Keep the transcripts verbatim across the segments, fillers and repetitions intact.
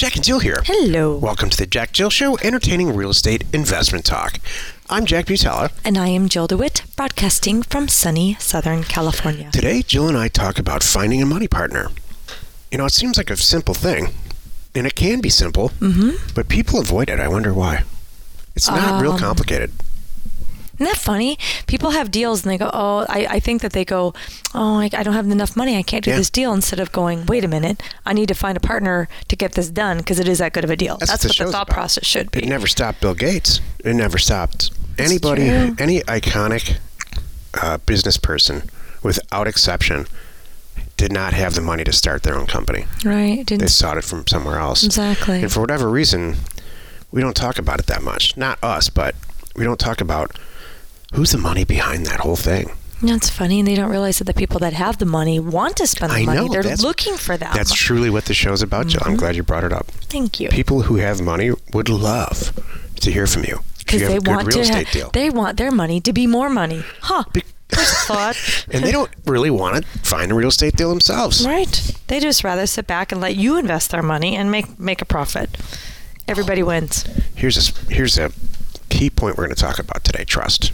Jack and Jill here. Hello. Welcome to the Jack Jill Show, entertaining real estate investment talk. I'm Jack Butala. And I am Jill DeWitt, broadcasting from sunny Southern California. Today, Jill and I talk about finding a money partner. You know, it seems like a simple thing, and it can be simple, mm-hmm. but people avoid it. I wonder why. It's not um, real complicated. Isn't that funny? People have deals and they go, oh, I, I think that they go, oh, I, I don't have enough money. I can't do yeah. this deal, instead of going, wait a minute, I need to find a partner to get this done because it is that good of a deal. That's, That's what the, what the thought about. process should be. It never stopped Bill Gates. It never stopped anybody, any iconic uh, business person, without exception, did not have the money to start their own company. Right. Didn't they sought it from somewhere else. Exactly. And for whatever reason, we don't talk about it that much. Not us, but we don't talk about who's the money behind that whole thing. That's funny, and they don't realize that the people that have the money want to spend the I money. know, They're looking for that. That's truly what the show's about, Jill. Mm-hmm. I'm glad you brought it up. Thank you. People who have money would love to hear from you. Because they want real to estate ha- deal. They want their money to be more money. Huh. Be- First thought. And they don't really want to find a real estate deal themselves. Right. They just rather sit back and let you invest their money and make make a profit. Everybody wins. Here's a, here's a key point we're going to talk about today, trust.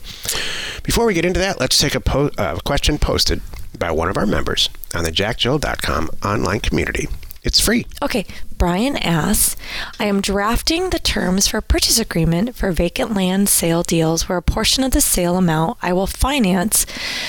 Before we get into that, let's take a po- uh, question posted by one of our members on the jack jill dot com online community. It's free. Okay. Brian asks, I am drafting the terms for a purchase agreement for vacant land sale deals where a portion of the sale amount I will finance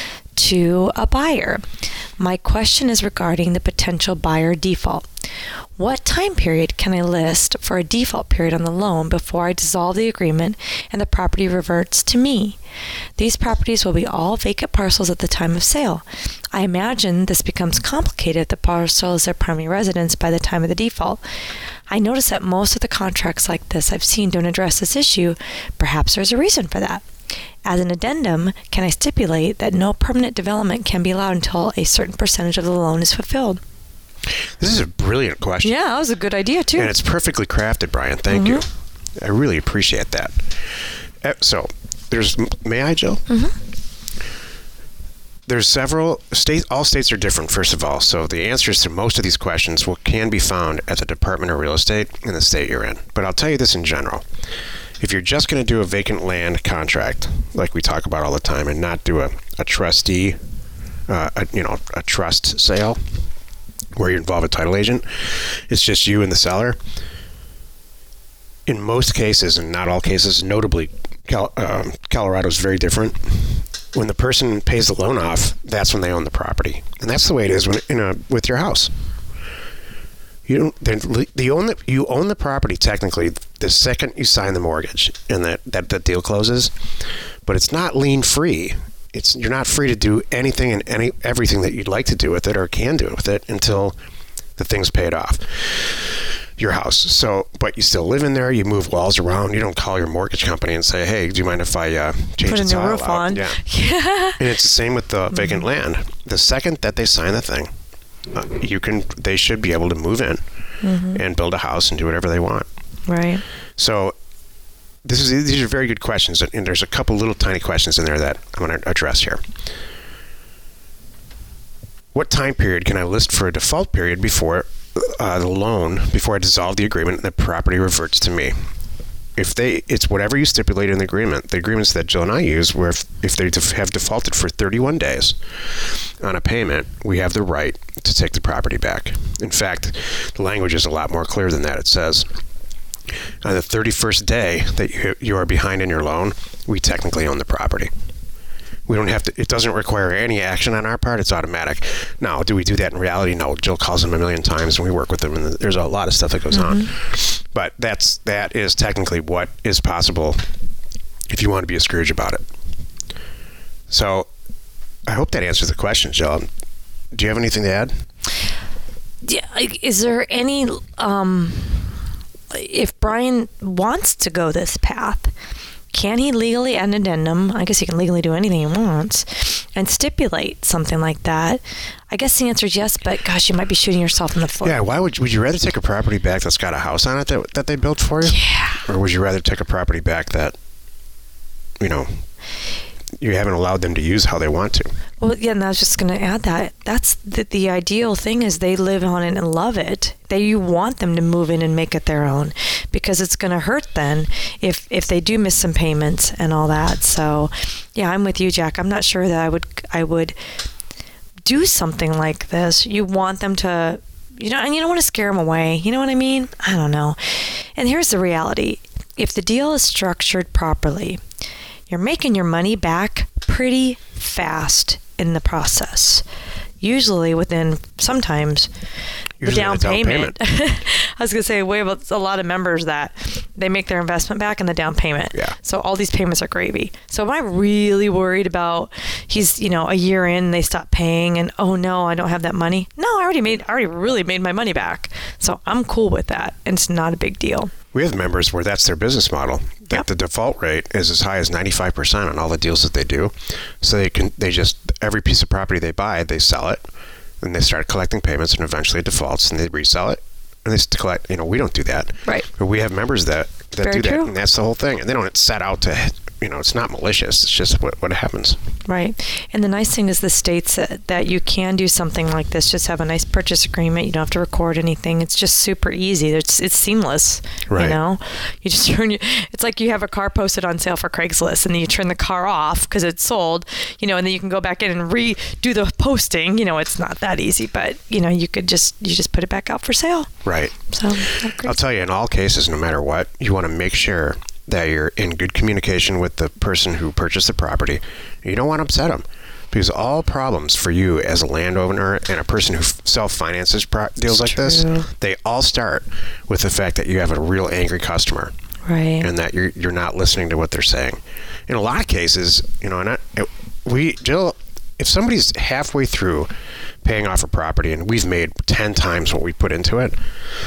to a buyer. My question is regarding the potential buyer default. What time period can I list for a default period on the loan before I dissolve the agreement and the property reverts to me? These properties will be all vacant parcels at the time of sale. I imagine this becomes complicated if the parcel is their primary residence by the time of the default. I notice that most of the contracts like this I've seen don't address this issue. Perhaps there's a reason for that. As an addendum, can I stipulate that no permanent development can be allowed until a certain percentage of the loan is fulfilled? This is a brilliant question. Yeah, that was a good idea, too. And it's perfectly crafted, Brian. Thank mm-hmm. you. I really appreciate that. So, there's, may I, Jill? Mm-hmm. There's several states, all states are different, first of all. So the answers to most of these questions will, can be found at the Department of Real Estate in the state you're in. But I'll tell you this in general. If you're just going to do a vacant land contract, like we talk about all the time, and not do a, a trustee, uh, a, you know, a trust sale, where you involve a title agent, it's just you and the seller. In most cases, and not all cases, notably Cal- uh, Colorado is very different. When the person pays the loan off, that's when they own the property, and that's the way it is when in a with your house. You don't. You own the you own the property technically the second you sign the mortgage, and that that, that deal closes. But it's not lien free. It's you're not free to do anything and any everything that you'd like to do with it or can do with it until the thing's paid off. Your house. So, but you still live in there. You move walls around. You don't call your mortgage company and say, "Hey, do you mind if I uh, change Put the a new tile roof out?" on. Yeah. yeah. And it's the same with the vacant mm-hmm. land. The second that they sign the thing, uh, you can. They should be able to move in mm-hmm. and build a house and do whatever they want. Right. So, this is these are very good questions, and there's a couple little tiny questions in there that I'm going to address here. What time period can I list for a default period before uh, the loan, before I dissolve the agreement and the property reverts to me? If they, it's whatever you stipulate in the agreement. The agreements that Jill and I use, where if, if they def- have defaulted for thirty-one days on a payment, we have the right to take the property back. In fact, the language is a lot more clear than that. It says, on the thirty-first day that you, you are behind in your loan, we technically own the property. We don't have to, it doesn't require any action on our part. It's automatic. Now, do we do that in reality? No. Jill calls them a million times and we work with them, and there's a lot of stuff that goes mm-hmm. on. But that's, that is technically what is possible if you want to be a Scrooge about it. So, I hope that answers the question, Jill. Do you have anything to add? Yeah, is there any, um, if Brian wants to go this path, can he legally add an addendum? I guess he can legally do anything he wants and stipulate something like that. I guess the answer is yes, but gosh, you might be shooting yourself in the foot. Yeah, why would would you rather take a property back that's got a house on it that that they built for you? Yeah. Or would you rather take a property back that, you know, you haven't allowed them to use how they want to. Well, yeah, and I was just going to add that. That's the, the ideal thing is they live on it and love it. They you want them to move in and make it their own, because it's going to hurt then if if they do miss some payments and all that. So, yeah, I'm with you, Jack. I'm not sure that I would I would do something like this. You want them to, you know, and you don't want to scare them away. You know what I mean? I don't know. And here's the reality. If the deal is structured properly, you're making your money back pretty fast in the process. Usually within, sometimes, Usually the down, down payment. payment. I was going to say, we have a lot of members that they make their investment back in the down payment. Yeah. So all these payments are gravy. So am I really worried about he's, you know, a year in, they stop paying and, oh no, I don't have that money? No, I already made, I already really made my money back. So I'm cool with that. And it's not a big deal. We have members where that's their business model, that yep. the default rate is as high as ninety-five percent on all the deals that they do. So they can, they just, every piece of property they buy, they sell it, and they start collecting payments, and eventually it defaults, and they resell it, and they collect, you know, we don't do that. Right. But we have members that, that Very do true. that, and that's the whole thing. And they don't set out to, you know, it's not malicious, it's just what, what happens. Right. And the nice thing is the states that, that you can do something like this, just have a nice purchase agreement. You don't have to record anything. It's just super easy. It's it's seamless. Right. You know, you just turn, it's like you have a car posted on sale for Craigslist, and then you turn the car off because it's sold, you know, and then you can go back in and redo the posting. You know, it's not that easy, but, you know, you could just, you just put it back out for sale. Right. So, I'll tell you, in all cases, no matter what, you want to make sure that you're in good communication with the person who purchased the property. You don't want to upset them, because all problems for you as a landowner and a person who self-finances pro- deals like this, they all start with the fact that you have a real angry customer, right? And that you're you're not listening to what they're saying. In a lot of cases, you know, and I, we Jill, if somebody's halfway through paying off a property and we've made ten times what we put into it,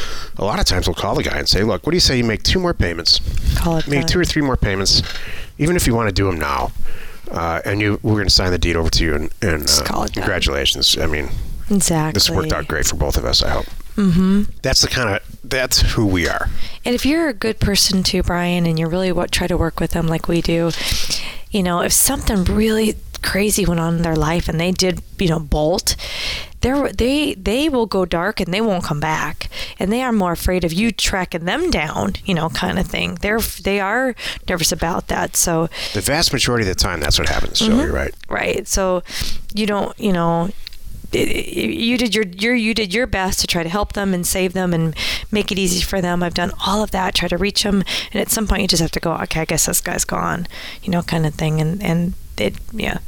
a lot of times we'll call the guy and say, look, what do you say you make two more payments? Call it Make that. two or three more payments, even if you want to do them now. Uh, and you, we're going to sign the deed over to you, and, and uh, congratulations. I mean, exactly. This worked out great for both of us, I hope. Mm-hmm. That's the kind of, that's who we are. And if you're a good person too, Brian, and you really what, try to work with them like we do, you know, if something really crazy went on in their life and they did, you know, bolt, they're, they they will go dark and they won't come back, and they are more afraid of you tracking them down, you know, kind of thing. They're they are nervous about that. So the vast majority of the time, that's what happens. So mm-hmm. You're right. Right. So you don't, you know. It, it, you did your, your you did your best to try to help them and save them and make it easy for them. I've done all of that, try to reach them, and at some point you just have to go, okay, I guess this guy's gone, you know, kind of thing, and and it yeah,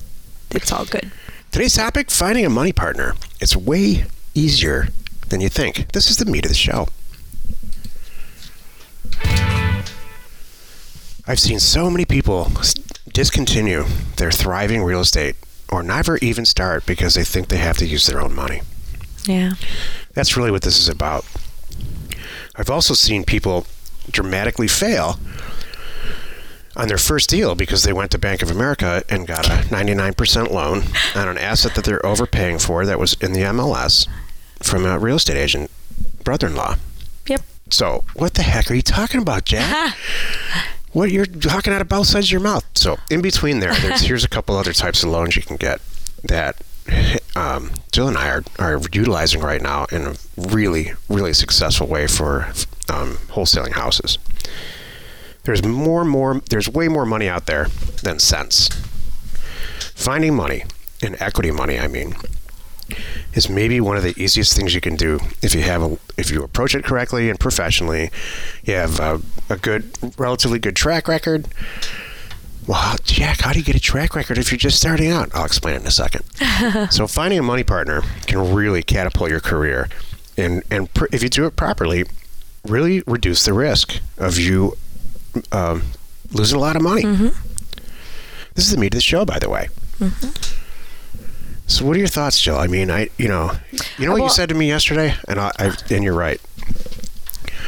it's all good. Today's topic: finding a money partner. It's way easier than you think. This is the meat of the show. I've seen so many people discontinue their thriving real estate, or never even start because they think they have to use their own money. Yeah. That's really what this is about. I've also seen people dramatically fail on their first deal because they went to Bank of America and got a ninety-nine percent loan on an asset that they're overpaying for that was in the M L S from a real estate agent brother-in-law. Yep. So what the heck are you talking about, Jack? What, you're talking out of both sides of your mouth. So in between there, there's, here's a couple other types of loans you can get that um, Jill and I are, are utilizing right now in a really, really successful way for um, wholesaling houses. There's more, more, there's way more money out there than sense. Finding money, and equity money, I mean, is maybe one of the easiest things you can do if you have a, if you approach it correctly and professionally. You have a, a good, relatively good track record. Well, Jack, how do you get a track record if you're just starting out? I'll explain it in a second. So finding a money partner can really catapult your career, and and pr- if you do it properly, really reduce the risk of you um, losing a lot of money. Mm-hmm. This is the meat of the show, by the way. Mm-hmm. So what are your thoughts, Jill? I mean, I, you know, you know what well, you said to me yesterday, and I, I, and you're right.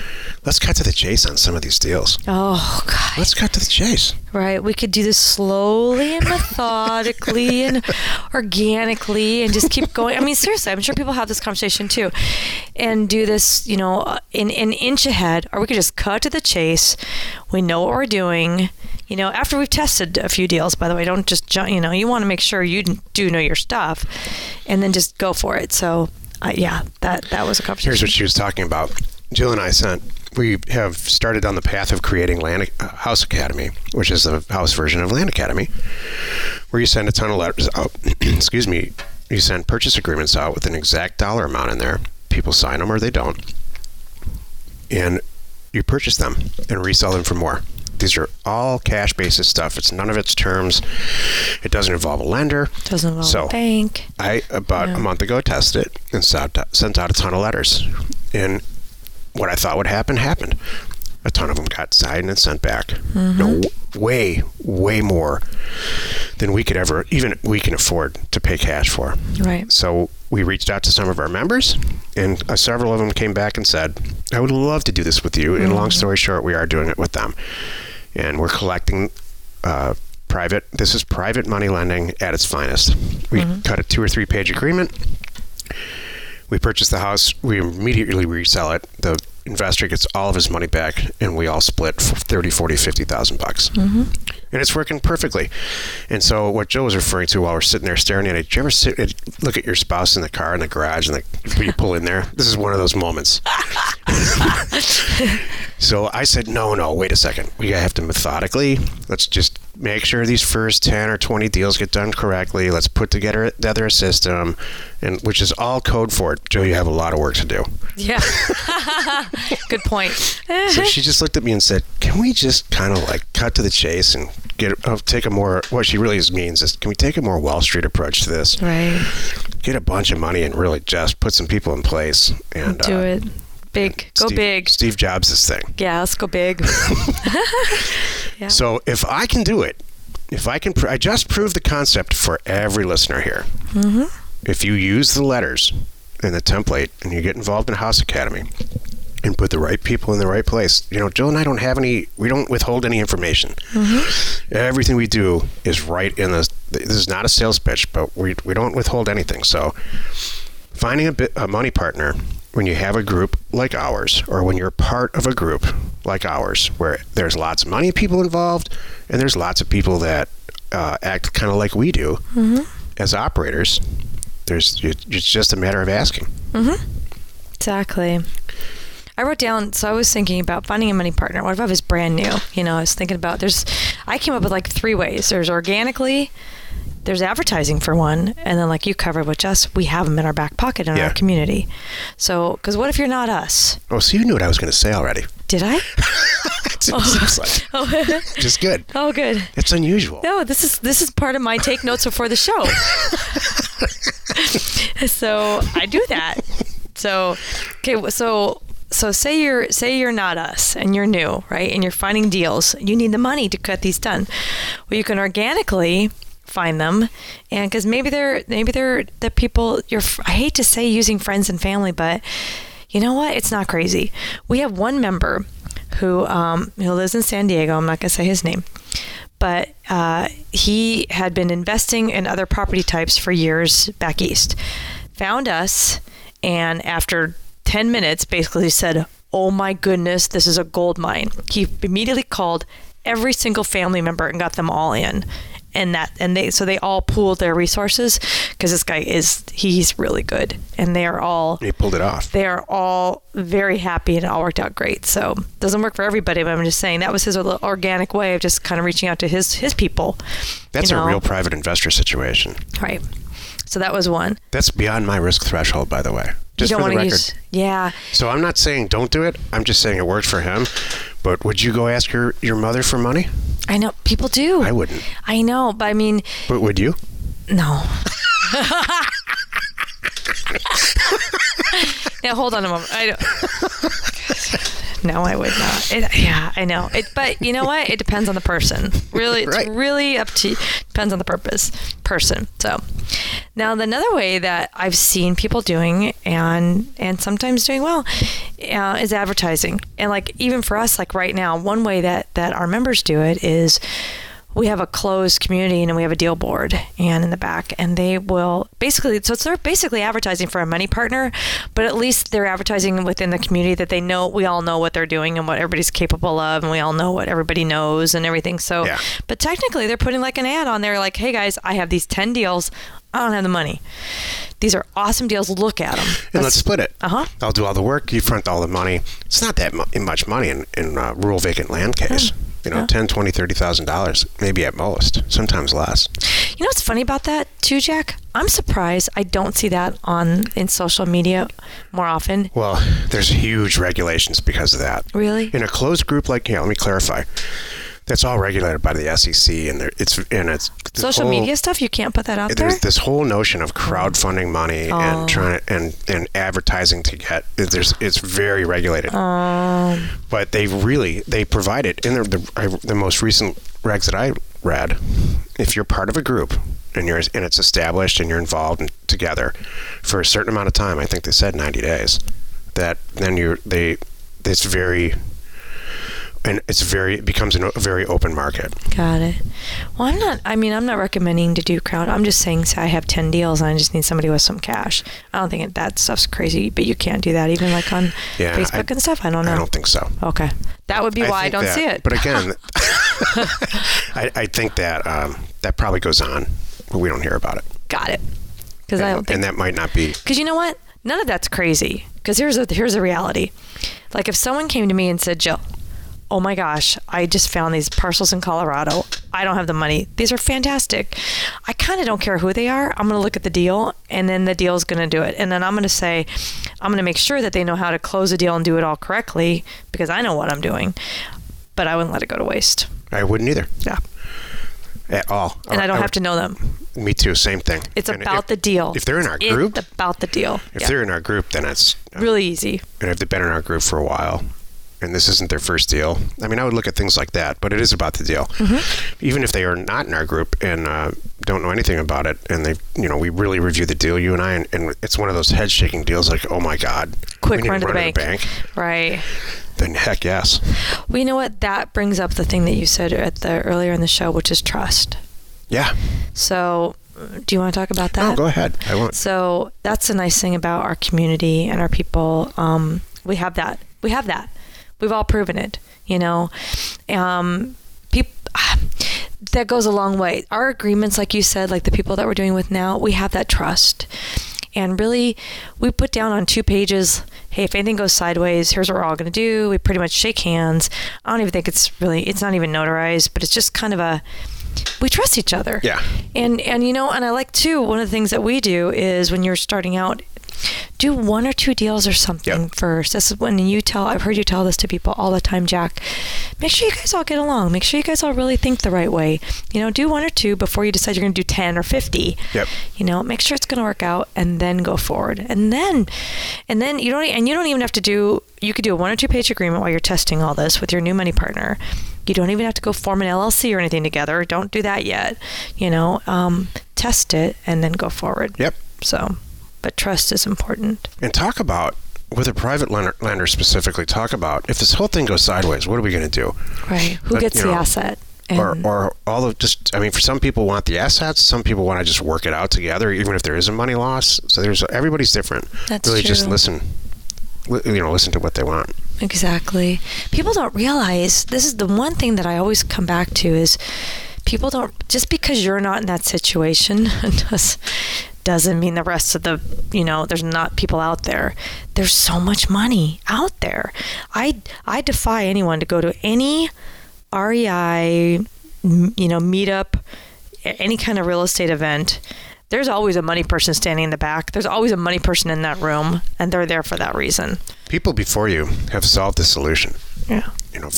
let's cut to the chase on some of these deals. Oh, God. Let's cut to the chase. Right. We could do this slowly and methodically and organically and just keep going. I mean, seriously, I'm sure people have this conversation too. And do this, you know, in an inch ahead, or we could just cut to the chase. We know what we're doing. You know, after we've tested a few deals, by the way, don't just jump, you know, you want to make sure you do know your stuff and then just go for it. So, uh, yeah, that, that was a conversation. Here's what she was talking about. Jill and I sent, we have started on the path of creating Land uh, House Academy, which is the house version of Land Academy, where you send a ton of letters out. Excuse me. You send purchase agreements out with an exact dollar amount in there. People sign them or they don't. And you purchase them and resell them for more. These are all cash basis stuff. It's none of its terms. It doesn't involve a lender. Doesn't involve so a bank. I, about yeah. a month ago, tested it and sent out a ton of letters. And what I thought would happen, happened. A ton of them got signed and sent back. Mm-hmm. No, way, way more than we could ever, even we can afford to pay cash for. Right. So we reached out to some of our members, and uh, several of them came back and said, I would love to do this with you. Mm-hmm. And long story short, we are doing it with them. And we're collecting uh, private, this is private money lending at its finest. We mm-hmm. cut a two or three page agreement. We purchase the house, we immediately resell it. The investor gets all of his money back, and we all split thirty, forty, fifty thousand bucks. Mm-hmm. And it's working perfectly. And so what Joe was referring to while we're sitting there staring at it, did you ever sit and look at your spouse in the car in the garage and like you pull in there? This is one of those moments. So I said, no, no, wait a second. We have to methodically, let's just make sure these first ten or twenty deals get done correctly. Let's put together, together a system, and which is all code for it. Joe, you have a lot of work to do. Yeah. Good point. So she just looked at me and said, can we just kind of like cut to the chase and get uh, take a more, what she really means is, can we take a more Wall Street approach to this? Right. Get a bunch of money and really just put some people in place. And do uh, it. Big. Go Steve, big. Steve Jobs' this thing. Yeah, let's go big. Yeah. So if I can do it, if I can, pr- I just proved the concept for every listener here. Mm-hmm. If you use the letters in the template and you get involved in House Academy and put the right people in the right place, you know, Jill and I don't have any, we don't withhold any information. Mm-hmm. Everything we do is right in the, this is not a sales pitch, but we we don't withhold anything. So finding a, bit, a money partner when you have a group like ours, or when you're part of a group like ours, where there's lots of money people involved, and there's lots of people that uh, act kind of like we do mm-hmm. as operators, there's it's just a matter of asking. Mm-hmm. Exactly. I wrote down, so I was thinking about finding a money partner. What if I was brand new? You know, I was thinking about, there's, I came up with like three ways. There's organically, there's advertising for one, and then like you covered with us, we have them in our back pocket in yeah. our community. So, because what if you're not us? Oh, so you knew what I was going to say already. Did I? It oh. seems like. Oh. Just good. Oh, good. It's unusual. No, this is this is part of my take notes before the show. So I do that. So, okay, so so say you're say you're not us and you're new, right? And you're finding deals. You need the money to cut these done. Well, you can organically find them, and because maybe they're maybe they're the people you're. I hate to say using friends and family, but you know what? It's not crazy. We have one member who um, who lives in San Diego. I'm not gonna say his name, but uh, he had been investing in other property types for years back east. Found us, and after ten minutes, basically said, "Oh my goodness, this is a gold mine." He immediately called every single family member and got them all in. And that, and they, so they all pooled their resources because this guy is, he's really good, and they are all. He pulled it off. They are all very happy, and it all worked out great. So it doesn't work for everybody, but I'm just saying that was his organic way of just kind of reaching out to his his people. That's you know? a real private investor situation. Right. So that was one. That's beyond my risk threshold, by the way. Just you don't for the want record. to use, yeah. So I'm not saying don't do it. I'm just saying it worked for him. But would you go ask your, your mother for money? I know. People do. I wouldn't. I know, but I mean... But would you? No. Now, hold on a moment. I don't... No, I would not. It, yeah, I know. It, but you know what? It depends on the person. Really, it's right. really up to depends on the purpose person. So now another way that I've seen people doing and and sometimes doing well uh, is advertising. And like even for us, like right now, one way that that our members do it is we have a closed community and we have a deal board and in the back, and they will basically, so it's, they're basically advertising for a money partner, but at least they're advertising within the community that they know, we all know what they're doing and what everybody's capable of, and we all know what everybody knows and everything. So, yeah. But technically they're putting like an ad on there like, hey guys, I have these ten deals. I don't have the money. These are awesome deals. Look at them. And That's, let's split it. Uh-huh. I'll do all the work. You front all the money. It's not that mu- much money in, in a rural vacant land case. Yeah. You know, yeah. ten, twenty, thirty thousand dollars, maybe at most, sometimes less. You know what's funny about that too, Jack? I'm surprised I don't see that on in social media more often. Well, there's huge regulations because of that. Really? In a closed group like, yeah, let me clarify. That's all regulated by the S E C, and it's and it's social whole, media stuff. You can't put that out there. There's this whole notion of crowdfunding money oh. and trying to, and and advertising to get. There's it's very regulated. Um. But they really they provide it in the the, the most recent regs that I read. If you're part of a group and you're and it's established and you're involved in, together for a certain amount of time, I think they said ninety days. That then you're they it's very. And it's very it becomes a very open market. Got it. Well, I'm not. I mean, I'm not recommending to do crowd. I'm just saying, say I have ten deals and I just need somebody with some cash. I don't think that stuff's crazy, but you can't do that even like on yeah, Facebook I, and stuff. I don't know. I don't think so. Okay, that would be I why I don't that, see it. But again, I, I think that um, that probably goes on, but we don't hear about it. Got it. Because I don't think, and that might not be. Because you know what? None of that's crazy. Because here's a here's a reality. Like if someone came to me and said, Jill, oh my gosh, I just found these parcels in Colorado. I don't have the money. These are fantastic. I kind of don't care who they are. I'm going to look at the deal, and then the deal is going to do it. And then I'm going to say, I'm going to make sure that they know how to close a deal and do it all correctly because I know what I'm doing. But I wouldn't let it go to waste. I wouldn't either. Yeah. At all. And I don't I have to know them. Me too. Same thing. It's and about if, the deal. If they're in our group. It's about the deal. If yeah. they're in our group, then it's. Uh, really easy. And if they've been in our group for a while. And this isn't their first deal. I mean, I would look at things like that, but it is about the deal. Mm-hmm. Even if they are not in our group and uh, don't know anything about it, and they, you know, we really review the deal, you and I, and, and it's one of those head-shaking deals like, oh my God. Quick we run, to, run the to the bank. Right. Then heck yes. Well, you know what? That brings up the thing that you said at the earlier in the show, which is trust. Yeah. So do you want to talk about that? Oh, go ahead. I won't. So that's the nice thing about our community and our people. Um, we have that. We have that. We've all proven it, you know. Um, peop- that goes a long way. Our agreements, like you said, like the people that we're doing with now, we have that trust. And really, we put down on two pages, hey, if anything goes sideways, here's what we're all going to do. We pretty much shake hands. I don't even think it's really, it's not even notarized, but it's just kind of a, we trust each other. Yeah. And, and you know, and I like, too, one of the things that we do is when you're starting out, do one or two deals or something yep. first. This is when you tell, I've heard you tell this to people all the time, Jack. Make sure you guys all get along. Make sure you guys all really think the right way. You know, do one or two before you decide you're going to do ten or fifty. Yep. You know, make sure it's going to work out and then go forward. And then, and then you don't, and you don't even have to do, you could do a one or two page agreement while you're testing all this with your new money partner. You don't even have to go form an L L C or anything together. Don't do that yet. You know, um, test it and then go forward. Yep. So. But trust is important. And talk about, with a private lender, lender specifically, talk about, if this whole thing goes sideways, what are we going to do? Right. Who but, gets the know, asset? Or, or all of just, I mean, for some people want the assets. Some people want to just work it out together, even if there is a money loss. So there's, everybody's different. That's really true. Just listen, you know, listen to what they want. Exactly. People don't realize, this is the one thing that I always come back to is people don't, just because you're not in that situation, does, doesn't mean the rest of the, you know, there's not people out there. There's so much money out there. I, I defy anyone to go to any R E I, you know, meetup, any kind of real estate event. There's always a money person standing in the back. There's always a money person in that room, and they're there for that reason. People before you have solved the solution. Yeah. You know,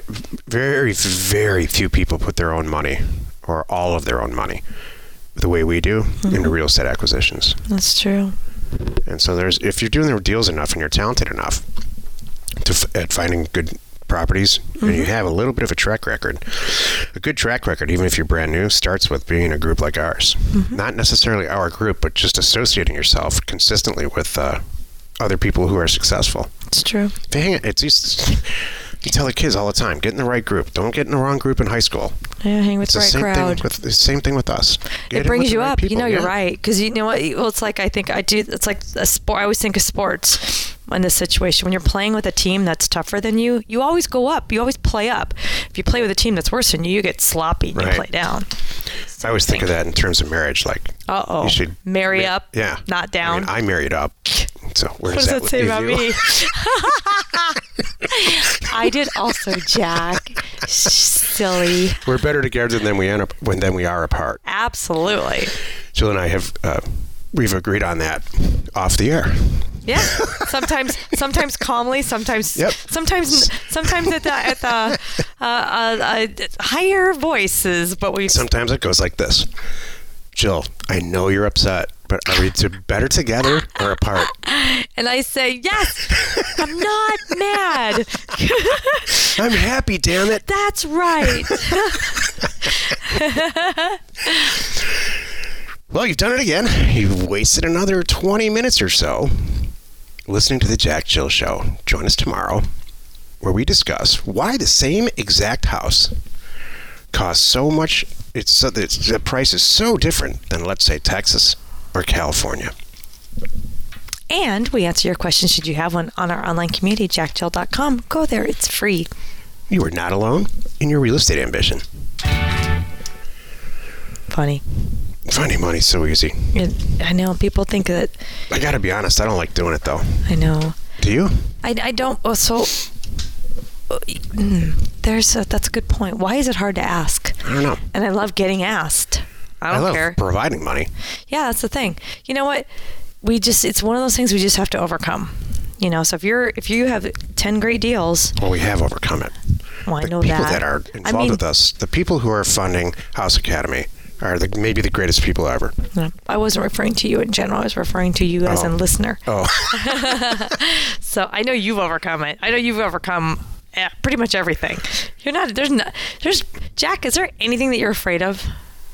very, very few people put their own money or all of their own money the way we do mm-hmm. into real estate acquisitions. That's true. And so there's, if you're doing the deals enough and you're talented enough, to f- at finding good properties, mm-hmm. and you have a little bit of a track record. A good track record, even if you're brand new, starts with being a group like ours. Mm-hmm. Not necessarily our group, but just associating yourself consistently with uh, other people who are successful. It's true. If you hang it, it's just, you tell the kids all the time, get in the right group. Don't get in the wrong group in high school. Yeah, hang with it's the right same crowd. Thing with, the same thing with us. Get it brings you right up. People. You know, yeah. you're right. Because you know what? Well, it's like, I think I do, it's like a sport. I always think of sports in this situation. When you're playing with a team that's tougher than you, you always go up. You always play up. If you play with a team that's worse than you, you get sloppy and right. you play down. I always think of that in terms of marriage. Like, uh-oh. You should marry ma- up, yeah. not down. I mean, I married up. So where what does does that, that say about you? me? I did also, Jack. Silly. We're better together than we end up when than we are apart. Absolutely. Jill and I have uh, we've agreed on that off the air. Yeah. Sometimes, sometimes calmly. Sometimes, yep. sometimes, sometimes at the at the uh, uh, uh, higher voices. But we sometimes it goes like this. Jill, I know you're upset, but are we to better together or apart? And I say, yes, I'm not mad. I'm happy, damn it. That's right. Well, you've done it again. You've wasted another twenty minutes or so listening to the Jack Jill Show. Join us tomorrow where we discuss why the same exact house costs so much. It's so it's, the price is so different than, let's say, Texas or California. And we answer your question, should you have one, on our online community, jack jill dot com. Go there. It's free. You are not alone in your real estate ambition. Funny. Finding money's so easy. It, I know. People think that... I gotta be honest, I don't like doing it, though. I know. Do you? I, I don't... Oh, so... There's a, that's a good point. Why is it hard to ask? I don't know. And I love getting asked. I don't I love care. providing money. Yeah, that's the thing. You know what? We just, it's one of those things we just have to overcome. You know, so if you're, if you have ten great deals. Well, we have overcome it. Well, I the know people that. that are involved I mean, with us, the people who are funding House Academy are the, maybe the greatest people ever. No, I wasn't referring to you in general. I was referring to you as oh. a listener. Oh. So I know you've overcome it. I know you've overcome pretty much everything. You're not, there's not, there's, Jack, is there anything that you're afraid of?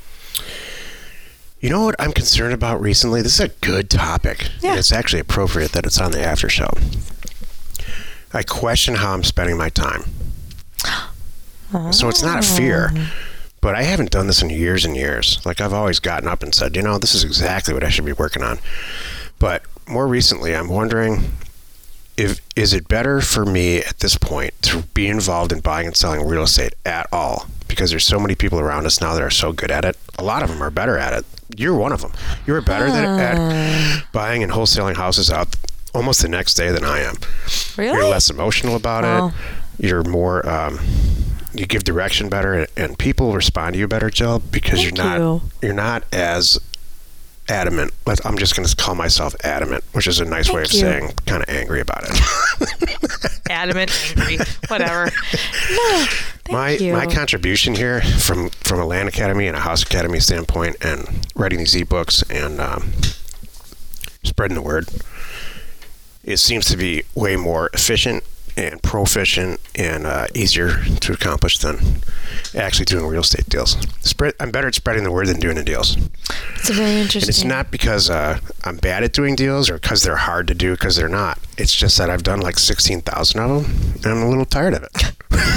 You know what I'm concerned about recently? This is a good topic. Yeah. And it's actually appropriate that it's on the after show. I question how I'm spending my time. Oh. So it's not a fear, but I haven't done this in years and years. Like, I've always gotten up and said, you know, this is exactly what I should be working on. But more recently, I'm wondering, if is it better for me at this point to be involved in buying and selling real estate at all? Because there's so many people around us now that are so good at it. A lot of them are better at it. You're one of them. You're better huh. than at buying and wholesaling houses out almost the next day than I am. Really? You're less emotional about oh. it. You're more, um, you give direction better, and people respond to you better, Jill, because Thank you're not you. you're not as adamant. I'm just going to call myself adamant, which is a nice Thank way of you. saying kind of angry about it. Adamant, angry, whatever. No, thank my you. my contribution here, from from a Land Academy and a House Academy standpoint, and writing these ebooks and um, spreading the word, it seems to be way more efficient and proficient and uh, easier to accomplish than actually doing real estate deals. Spread, I'm better at spreading the word than doing the deals. It's very interesting. And it's not because uh, I'm bad at doing deals or because they're hard to do, because they're not. It's just that I've done like sixteen thousand of them, and I'm a little tired of it.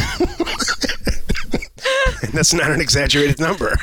And that's not an exaggerated number.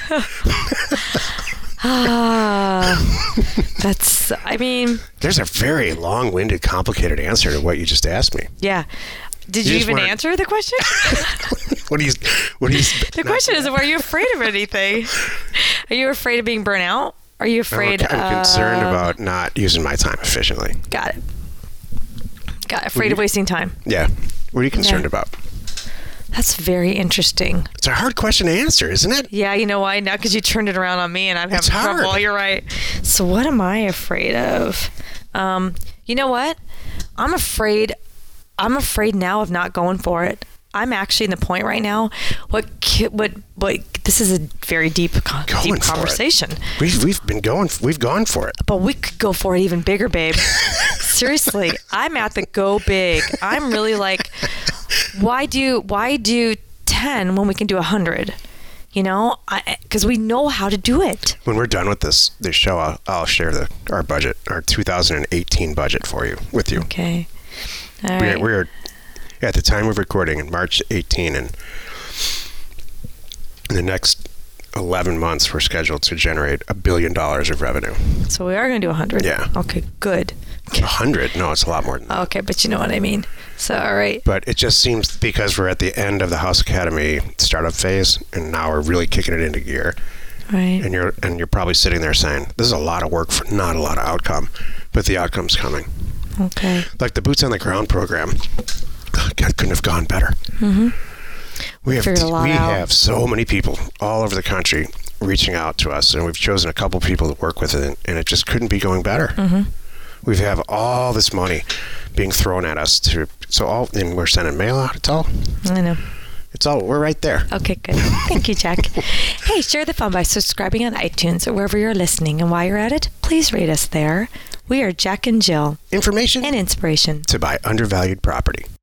Ah, that's, I mean... There's a very long-winded, complicated answer to what you just asked me. Yeah. Did you, you, you even wanted... answer the question? What do you... What do you... The question is, are you afraid of anything? Are you afraid of being burnt out? Are you afraid I'm, I'm of... concerned about not using my time efficiently. Got it. Got it. Afraid you... of wasting time. Yeah. What are you concerned yeah. about? That's very interesting. It's a hard question to answer, isn't it? Yeah, you know why? Now, because you turned it around on me and I'm having it's hard. trouble. You're right. So what am I afraid of? Um, you know what? I'm afraid. I'm afraid now of not going for it. I'm actually in the point right now. What? What? What? This is a very deep, going deep conversation. We've we've been going. We've gone for it. But we could go for it even bigger, babe. Seriously, I'm at the go big. I'm really like, why do why do ten when we can do a hundred? You know, because we know how to do it. When we're done with this this show, I'll, I'll share the our budget, our two thousand eighteen budget for you with you. Okay. All we right. are, we're at the time of recording in March eighteenth, and in the next eleven months, we're scheduled to generate a billion dollars of revenue. So we are going to do a hundred. Yeah. Okay. Good. A hundred? No, it's a lot more than that. Okay, but you know what I mean. So, all right. But it just seems because we're at the end of the House Academy startup phase, and now we're really kicking it into gear. Right. And you're and you're probably sitting there saying, "This is a lot of work for not a lot of outcome," but the outcome's coming. Okay. Like the Boots on the Ground program, God, couldn't have gone better. Mm-hmm. We have Figured a lot we out. have so many people all over the country reaching out to us, and we've chosen a couple people to work with, it, and it just couldn't be going better. Mm-hmm. We have all this money being thrown at us to so all, and we're sending mail out. It's all. I know. It's all. We're right there. Okay, good. Thank you, Jack. Hey, share the fun by subscribing on iTunes or wherever you're listening, and while you're at it, please rate us there. We are Jack and Jill. Information And inspiration to buy undervalued property.